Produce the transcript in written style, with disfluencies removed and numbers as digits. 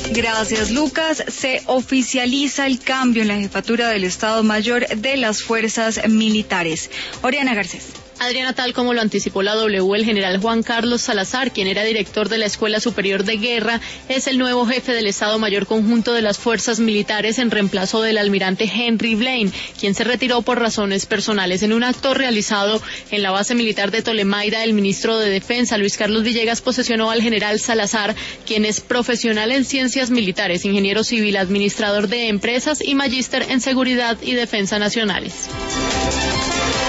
Gracias, Lucas. Se oficializa el cambio en la jefatura del Estado Mayor de las Fuerzas Militares. Oriana Garcés. Adriana, tal como lo anticipó la W, el general Juan Carlos Salazar, quien era director de la Escuela Superior de Guerra, es el nuevo jefe del Estado Mayor Conjunto de las Fuerzas Militares en reemplazo del almirante Henry Blaine, quien se retiró por razones personales. En un acto realizado en la base militar de Tolemaida, el ministro de Defensa, Luis Carlos Villegas, posesionó al general Salazar, quien es profesional en ciencias militares, ingeniero civil, administrador de empresas y magíster en seguridad y defensa nacionales.